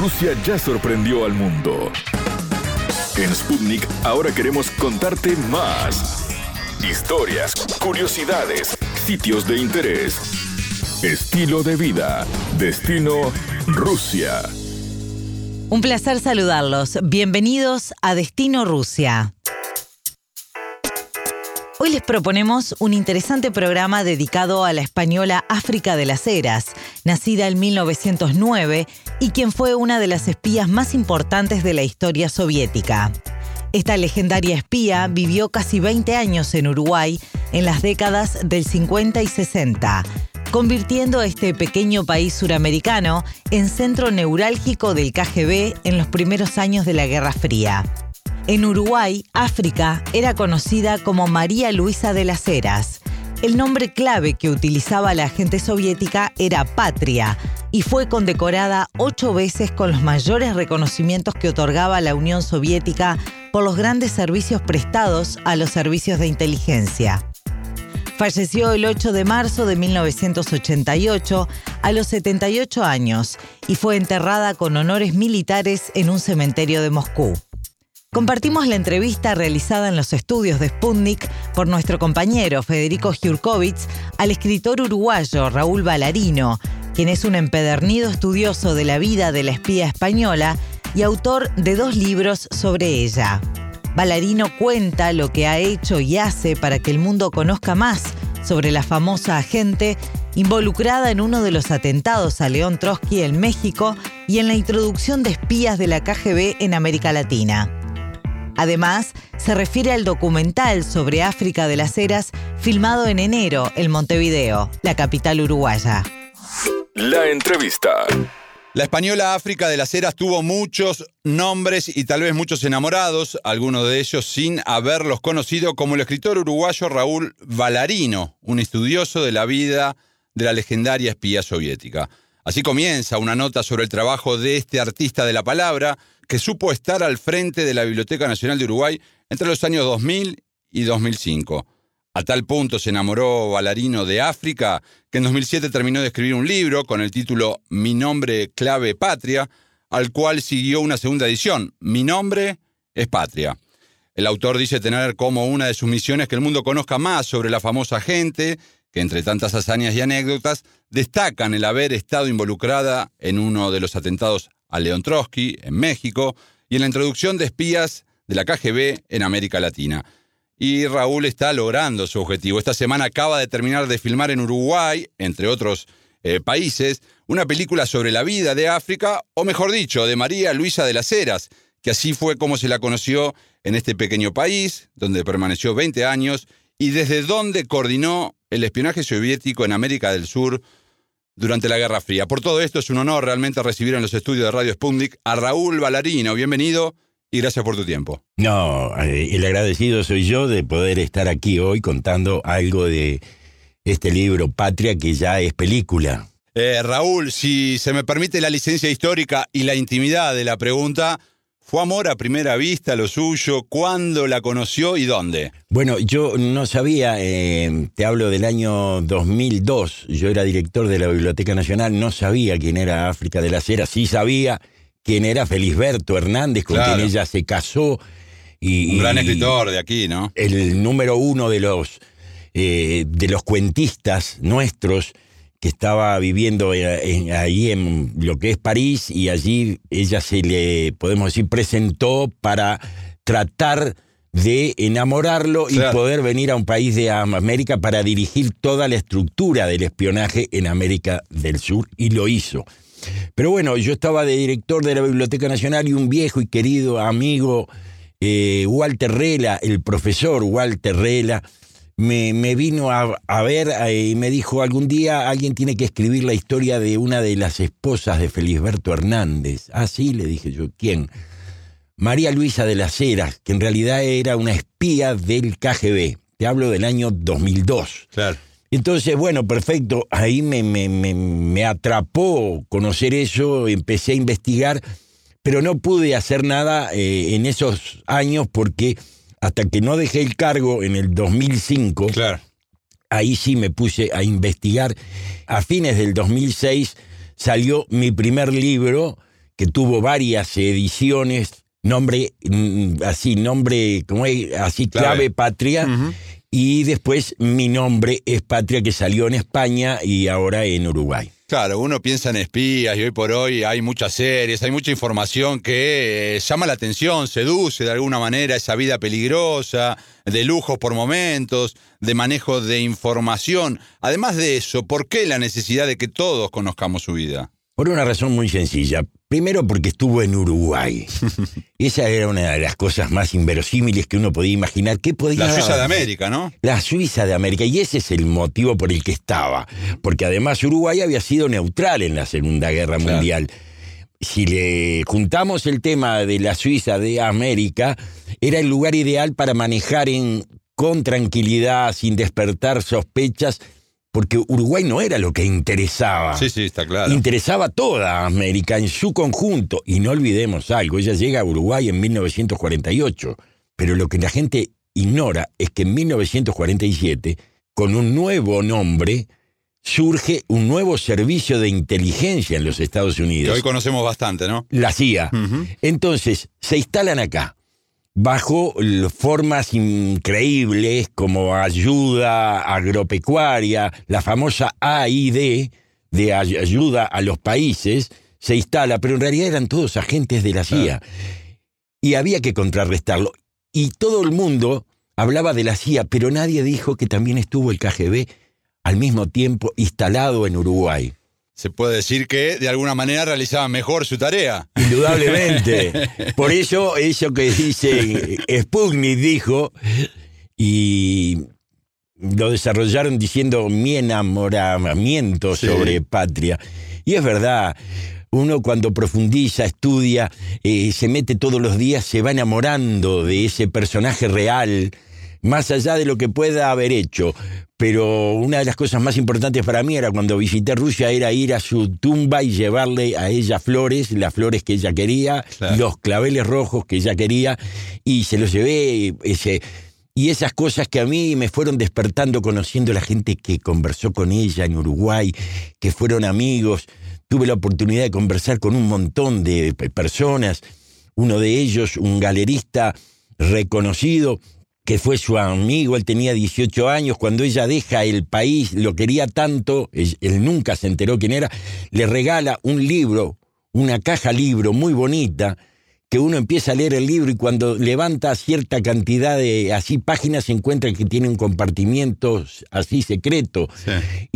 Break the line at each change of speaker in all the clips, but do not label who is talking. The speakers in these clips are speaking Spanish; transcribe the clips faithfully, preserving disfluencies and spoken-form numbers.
Rusia ya sorprendió al mundo. En Sputnik ahora queremos contarte más. Historias, curiosidades, sitios de interés, estilo de vida, destino Rusia.
Un placer saludarlos. Bienvenidos a Destino Rusia. Hoy les proponemos un interesante programa dedicado a la española África de las Heras, nacida en mil novecientos nueve y quien fue una de las espías más importantes de la historia soviética. Esta legendaria espía vivió casi veinte años en Uruguay en las décadas del cincuenta y sesenta, convirtiendo a este pequeño país suramericano en centro neurálgico del K G B en los primeros años de la Guerra Fría. En Uruguay, África era conocida como María Luisa de las Heras. El nombre clave que utilizaba la agente soviética era Patria y fue condecorada ocho veces con los mayores reconocimientos que otorgaba la Unión Soviética por los grandes servicios prestados a los servicios de inteligencia. Falleció el ocho de marzo de mil novecientos ochenta y ocho a los setenta y ocho años y fue enterrada con honores militares en un cementerio de Moscú. Compartimos la entrevista realizada en los estudios de Sputnik por nuestro compañero Federico Jurkovich al escritor uruguayo Raúl Valarino, quien es un empedernido estudioso de la vida de la espía española y autor de dos libros sobre ella. Valarino cuenta lo que ha hecho y hace para que el mundo conozca más sobre la famosa agente involucrada en uno de los atentados a León Trotsky en México y en la introducción de espías de la K G B en América Latina. Además, se refiere al documental sobre África de las Heras filmado en enero en Montevideo, la capital uruguaya.
La entrevista.
La española África de las Heras tuvo muchos nombres y tal vez muchos enamorados, algunos de ellos sin haberlos conocido, como el escritor uruguayo Raúl Valarino, un estudioso de la vida de la legendaria espía soviética. Así comienza una nota sobre el trabajo de este artista de la palabra, que supo estar al frente de la Biblioteca Nacional de Uruguay entre los años dos mil y dos mil cinco. A tal punto se enamoró Valarino de África que en dos mil siete terminó de escribir un libro con el título Mi nombre clave Patria, al cual siguió una segunda edición, Mi nombre es Patria. El autor dice tener como una de sus misiones que el mundo conozca más sobre la famosa agente, que entre tantas hazañas y anécdotas destacan el haber estado involucrada en uno de los atentados a León Trotsky en México y en la introducción de espías de la K G B en América Latina. Y Raúl está logrando su objetivo. Esta semana acaba de terminar de filmar en Uruguay, entre otros eh, países, una película sobre la vida de África, o mejor dicho, de María Luisa de las Heras, que así fue como se la conoció en este pequeño país, donde permaneció veinte años y desde donde coordinó el espionaje soviético en América del Sur durante la Guerra Fría. Por todo esto es un honor realmente recibir en los estudios de Radio Sputnik a Raúl Valarino. Bienvenido y gracias por tu tiempo.
No, eh, el agradecido soy yo de poder estar aquí hoy contando algo de este libro Patria, que ya es película.
Eh, Raúl, si se me permite la licencia histórica y la intimidad de la pregunta, ¿fue amor a primera vista lo suyo? ¿Cuándo la conoció y dónde?
Bueno, yo no sabía, eh, te hablo del año dos mil dos, yo era director de la Biblioteca Nacional, no sabía quién era África de las Heras, sí sabía quién era Felisberto Hernández, con
Claro.
quien ella se casó. Y,
Un gran
y
escritor de aquí, ¿no?
El número uno de los, eh, de los cuentistas nuestros, que estaba viviendo en, ahí en lo que es París, y allí ella se le, podemos decir, presentó para tratar de enamorarlo, claro, y poder venir a un país de América para dirigir toda la estructura del espionaje en América del Sur, y lo hizo. Pero bueno, yo estaba de director de la Biblioteca Nacional y un viejo y querido amigo, eh, Walter Rela, el profesor Walter Rela, Me, me vino a, a ver eh, y me dijo, algún día alguien tiene que escribir la historia de una de las esposas de Felisberto Hernández. Ah, sí, le dije yo, ¿quién? María Luisa de las Heras, que en realidad era una espía del K G B. Te hablo del año dos mil dos.
Claro.
Entonces, bueno, perfecto, ahí me, me, me, me atrapó conocer eso, empecé a investigar, pero no pude hacer nada eh, en esos años porque hasta que no dejé el cargo en el dos mil cinco,
claro,
ahí sí me puse a investigar. A fines del dos mil seis salió mi primer libro, que tuvo varias ediciones, nombre, así, nombre, como es, así, clave, clave Patria, uh-huh. Y después Mi nombre es Patria, que salió en España y ahora en Uruguay.
Claro, uno piensa en espías y hoy por hoy hay muchas series, hay mucha información que eh, llama la atención, seduce de alguna manera esa vida peligrosa, de lujos por momentos, de manejo de información. Además de eso, ¿por qué la necesidad de que todos conozcamos su vida?
Por una razón muy sencilla. Primero porque estuvo en Uruguay. Esa era una de las cosas más inverosímiles que uno podía imaginar. ¿Qué podía
La Suiza de América, ¿no?
La Suiza de América. Y ese es el motivo por el que estaba. Porque además Uruguay había sido neutral en la Segunda Guerra claro. Mundial. Si le juntamos el tema de la Suiza de América, era el lugar ideal para manejar en, con tranquilidad, sin despertar sospechas, porque Uruguay no era lo que interesaba.
Sí, sí, está claro.
Interesaba toda América en su conjunto. Y no olvidemos algo, ella llega a Uruguay en mil novecientos cuarenta y ocho. Pero lo que la gente ignora es que en mil novecientos cuarenta y siete, con un nuevo nombre, surge un nuevo servicio de inteligencia en los Estados Unidos.
Que hoy conocemos bastante, ¿no?
La C I A. Uh-huh. Entonces, se instalan acá, bajo formas increíbles como ayuda agropecuaria, la famosa A I D, de ayuda a los países, se instala, pero en realidad eran todos agentes de la C I A. Ah. Y había que contrarrestarlo. Y todo el mundo hablaba de la C I A, pero nadie dijo que también estuvo el K G B al mismo tiempo instalado en Uruguay.
Se puede decir que de alguna manera realizaban mejor su tarea.
Indudablemente. Por eso, eso que dice Sputnik dijo, y lo desarrollaron diciendo mi enamoramiento sí. sobre Patria. Y es verdad, uno cuando profundiza, estudia, eh, se mete todos los días, se va enamorando de ese personaje real, más allá de lo que pueda haber hecho. Pero una de las cosas más importantes para mí era cuando visité Rusia, era ir a su tumba y llevarle a ella flores, las flores que ella quería, claro. los claveles rojos que ella quería, y se los llevé, ese, y esas cosas que a mí me fueron despertando conociendo a la gente que conversó con ella en Uruguay, que fueron amigos. Tuve la oportunidad de conversar con un montón de personas, uno de ellos, un galerista reconocido, que fue su amigo, él tenía dieciocho años, cuando ella deja el país, lo quería tanto, él, él nunca se enteró quién era, le regala un libro, una caja libro muy bonita, que uno empieza a leer el libro y cuando levanta cierta cantidad de así páginas se encuentra que tiene un compartimiento así secreto. Sí.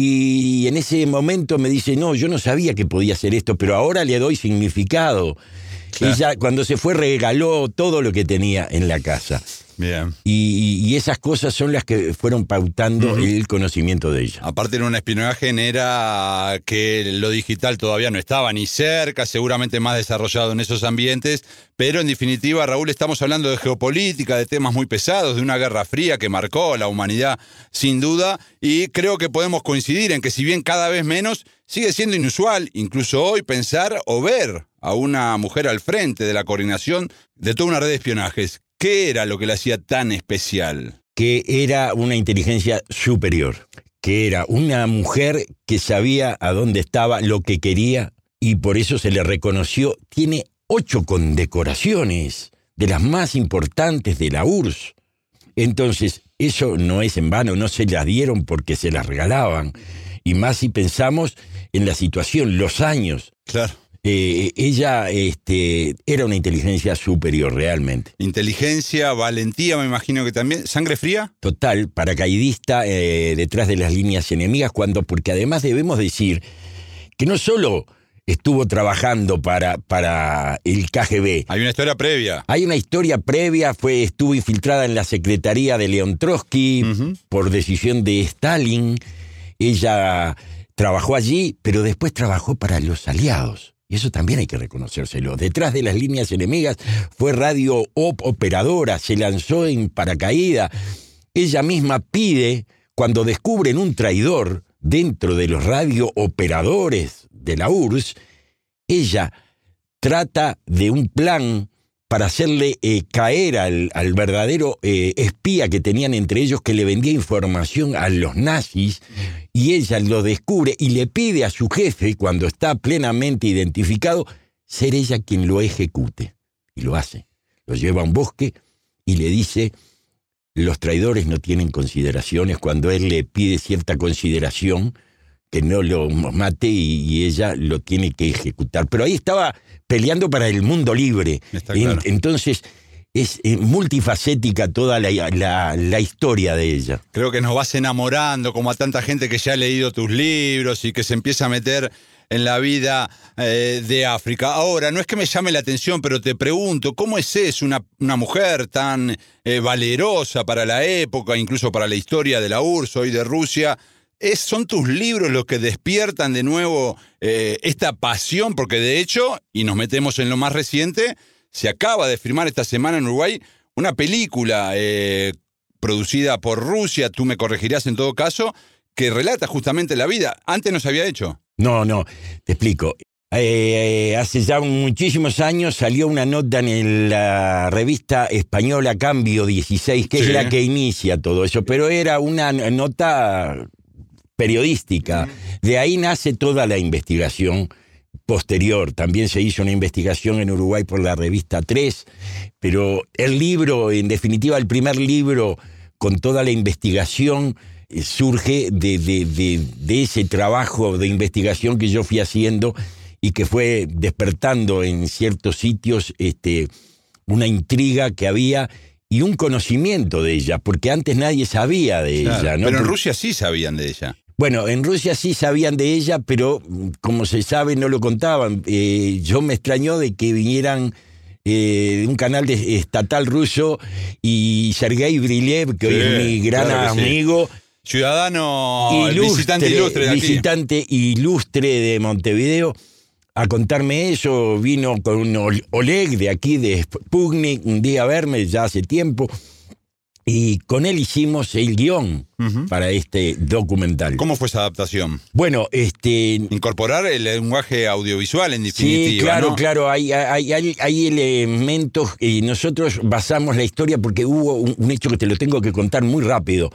Y en ese momento me dice, no, yo no sabía que podía hacer esto, pero ahora le doy significado. Claro. Ella cuando se fue regaló todo lo que tenía en la casa.
Bien.
Y, y esas cosas son las que fueron pautando uh-huh. el conocimiento de ella.
Aparte, en un espionaje era que lo digital todavía no estaba ni cerca, seguramente más desarrollado en esos ambientes, pero en definitiva, Raúl, estamos hablando de geopolítica, de temas muy pesados, de una guerra fría que marcó a la humanidad sin duda, y creo que podemos coincidir en que si bien cada vez menos, sigue siendo inusual, incluso hoy, pensar o ver a una mujer al frente de la coordinación de toda una red de espionajes. ¿Qué era lo que la hacía tan especial?
Que era una inteligencia superior, que era una mujer que sabía a dónde estaba, lo que quería, y por eso se le reconoció. Tiene ocho condecoraciones, de las más importantes de la U R S S. Entonces, eso no es en vano, no se las dieron porque se las regalaban. Y más si pensamos en la situación, los años.
Claro.
Eh, ella este, era una inteligencia superior, realmente.
Inteligencia, valentía, me imagino que también. ¿Sangre fría?
Total, paracaidista eh, detrás de las líneas enemigas, cuando, porque además debemos decir que no solo estuvo trabajando para, para el K G B.
Hay una historia previa.
Hay una historia previa, fue, estuvo infiltrada en la secretaría de León Trotsky uh-huh. por decisión de Stalin. Ella trabajó allí, pero después trabajó para los aliados. Y eso también hay que reconocérselo. Detrás de las líneas enemigas fue radio op operadora, se lanzó en paracaídas. Ella misma pide, cuando descubren un traidor dentro de los radiooperadores de la U R S S, ella trata de un plan para hacerle eh, caer al, al verdadero eh, espía que tenían entre ellos, que le vendía información a los nazis, y ella lo descubre y le pide a su jefe, cuando está plenamente identificado, ser ella quien lo ejecute. Y lo hace. Lo lleva a un bosque y le dice, los traidores no tienen consideraciones. Cuando él le pide cierta consideración, que no lo mate y, y ella lo tiene que ejecutar. Pero ahí estaba peleando para el mundo libre.
Está claro.
En, entonces es eh, multifacética toda la, la, la historia de ella.
Creo que nos vas enamorando, como a tanta gente que ya ha leído tus libros y que se empieza a meter en la vida eh, de África. Ahora, no es que me llame la atención, pero te pregunto, ¿cómo es eso una, una mujer tan eh, valerosa para la época, incluso para la historia de la U R S S, hoy de Rusia? Es, ¿Son tus libros los que despiertan de nuevo eh, esta pasión? Porque de hecho, y nos metemos en lo más reciente, se acaba de firmar esta semana en Uruguay una película eh, producida por Rusia, tú me corregirás en todo caso, que relata justamente la vida. Antes no se había hecho.
No, no, te explico. Eh, hace ya muchísimos años salió una nota en la revista española Cambio dieciséis, que sí. es la que inicia todo eso, pero era una nota periodística. De ahí nace toda la investigación posterior. También se hizo una investigación en Uruguay por la revista tres, pero el libro, en definitiva, el primer libro con toda la investigación, surge de, de, de, de ese trabajo de investigación que yo fui haciendo y que fue despertando en ciertos sitios este, una intriga que había y un conocimiento de ella, porque antes nadie sabía de claro, ella, ¿no?
Pero en
porque,
Rusia sí sabían de ella.
Bueno, en Rusia sí sabían de ella, pero como se sabe no lo contaban. Eh, yo me extrañó de que vinieran de eh, un canal de, estatal ruso y Sergei Brilev, que sí, hoy es mi gran claro amigo. Sí.
Ciudadano, ilustre, visitante ilustre de aquí.
Visitante ilustre de Montevideo, a contarme eso. Vino con Oleg de aquí, de Sputnik, un día a verme, ya hace tiempo, y con él hicimos el guión uh-huh. para este documental.
¿Cómo fue esa adaptación?
Bueno, este...
incorporar el lenguaje audiovisual, en definitiva,
sí, claro,
¿no?
claro, hay, hay, hay, hay elementos, y nosotros basamos la historia porque hubo un, un hecho que te lo tengo que contar muy rápido.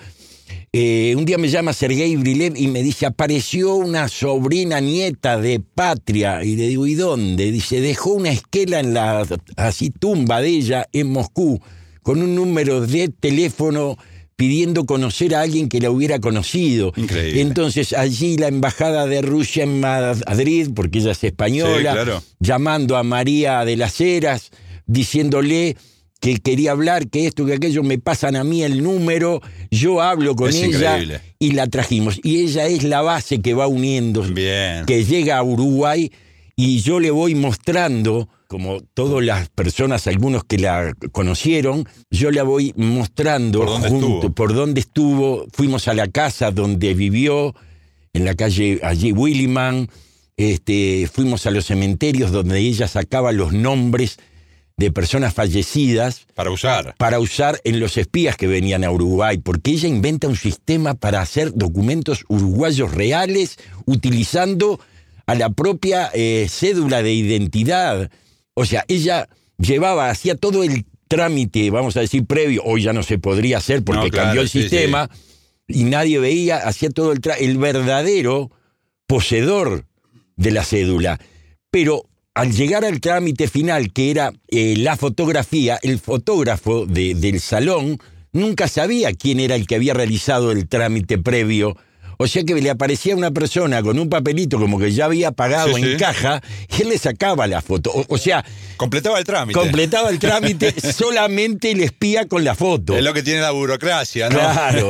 Eh, un día me llama Sergei Brilev y me dice, apareció una sobrina nieta de Patria. Y le digo, ¿y dónde? Dice, dejó una esquela en la así tumba de ella en Moscú, con un número de teléfono pidiendo conocer a alguien que la hubiera conocido.
Increíble.
Entonces allí la embajada de Rusia en Madrid, porque ella es española,
sí, claro.
llamando a María de las Heras, diciéndole que quería hablar, que esto, que aquello, me pasan a mí el número, yo hablo con
es
ella
increíble.
Y la trajimos. Y ella es la base que va uniendo,
bien.
Que llega a Uruguay y yo le voy mostrando, como todas las personas, algunos que la conocieron, yo la voy mostrando
¿Por dónde
junto,
estuvo?
por dónde estuvo. Fuimos a la casa donde vivió, en la calle allí Williman, este, fuimos a los cementerios donde ella sacaba los nombres de personas fallecidas
para usar
para usar en los espías que venían a Uruguay, porque ella inventa un sistema para hacer documentos uruguayos reales utilizando a la propia eh, cédula de identidad. O sea, ella llevaba, hacía todo el trámite, vamos a decir, previo, hoy ya no se podría hacer porque
no, claro,
cambió el
sí,
sistema, sí. Y nadie veía, hacía todo el trámite, el verdadero poseedor de la cédula. Pero al llegar al trámite final, que era eh, la fotografía, el fotógrafo de, del salón nunca sabía quién era el que había realizado el trámite previo. O sea que le aparecía una persona con un papelito como que ya había pagado sí, en sí. caja, y él le sacaba la foto. O, o sea...
completaba el trámite.
Completaba el trámite solamente el espía con la foto.
Es lo que tiene la burocracia, ¿no?
Claro.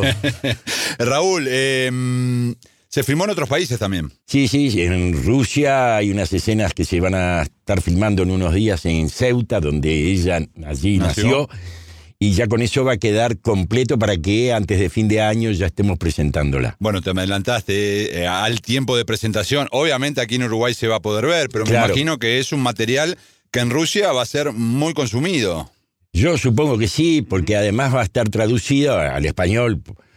Raúl, eh... se filmó en otros países también.
Sí, sí, en Rusia hay unas escenas que se van a estar filmando en unos días en Ceuta, donde ella allí nació, nació y ya con eso va a quedar completo para que antes de fin de año ya estemos presentándola.
Bueno, te adelantaste eh, al tiempo de presentación. Obviamente aquí en Uruguay se va a poder ver, pero claro. me imagino que es un material que en Rusia va a ser muy consumido.
Yo supongo que sí, porque además va a estar traducido al español.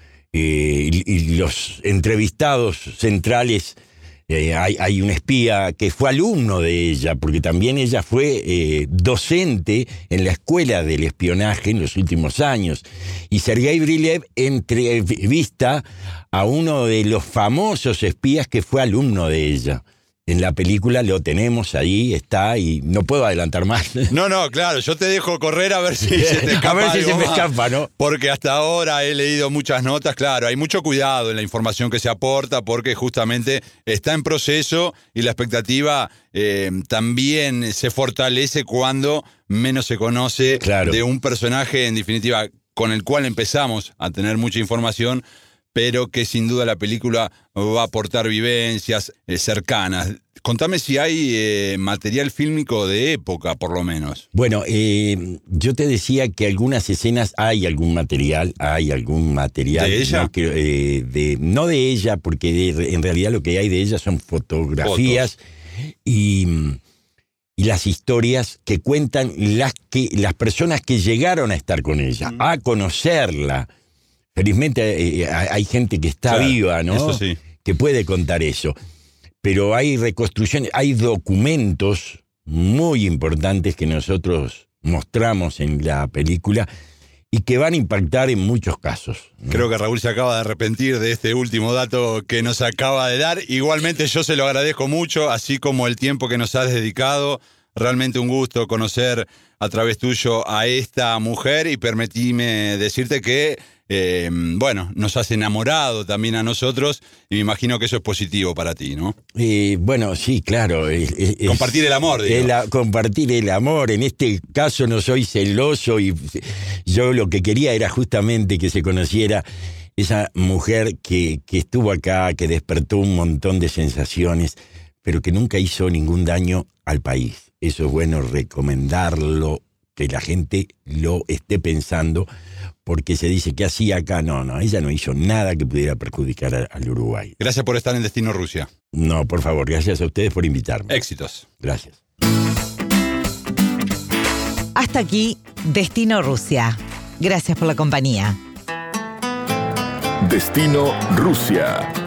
Eh, y, y los entrevistados centrales, eh, hay, hay un espía que fue alumno de ella, porque también ella fue eh, docente en la escuela del espionaje en los últimos años. Y Sergei Brilev entrevista a uno de los famosos espías que fue alumno de ella. en la película lo tenemos ahí, está, y no puedo adelantar más.
No, no, claro, yo te dejo correr a ver si se te escapa.
A ver si
algo
se me
más.
escapa, ¿no?
Porque hasta ahora he leído muchas notas, claro, hay mucho cuidado en la información que se aporta porque justamente está en proceso y la expectativa eh, también se fortalece cuando menos se conoce
Claro.
de un personaje, en definitiva, con el cual empezamos a tener mucha información, pero que sin duda la película va a aportar vivencias eh, cercanas. Contame si hay eh, material fílmico de época, por lo menos.
Bueno, eh, yo te decía que algunas escenas, hay algún material, hay algún material.
¿De ella?
No, que, eh, de, no de ella, porque de, en realidad lo que hay de ella son fotografías y, y las historias que cuentan las, que, las personas que llegaron a estar con ella, mm. a conocerla. Felizmente eh, hay gente que está
claro,
viva, ¿no?
Eso sí.
Que puede contar eso. Pero hay reconstrucciones, hay documentos muy importantes que nosotros mostramos en la película y que van a impactar en muchos casos, ¿no?
Creo que Raúl se acaba de arrepentir de este último dato que nos acaba de dar. Igualmente yo se lo agradezco mucho, así como el tiempo que nos has dedicado. Realmente un gusto conocer a través tuyo a esta mujer y permitime decirte que, eh, bueno, nos has enamorado también a nosotros y me imagino que eso es positivo para ti, ¿no?
Eh, bueno, sí, claro. Es, es,
compartir el amor, digo.
El, compartir el amor. En este caso no soy celoso y yo lo que quería era justamente que se conociera esa mujer que, que estuvo acá, que despertó un montón de sensaciones, pero que nunca hizo ningún daño al país. Eso es bueno recomendarlo, que la gente lo esté pensando, porque se dice que hacía acá. No, no, ella no hizo nada que pudiera perjudicar a, al Uruguay.
Gracias por estar en Destino Rusia.
No, por favor, gracias a ustedes por invitarme.
Éxitos.
Gracias.
Hasta aquí, Destino Rusia. Gracias por la compañía.
Destino Rusia.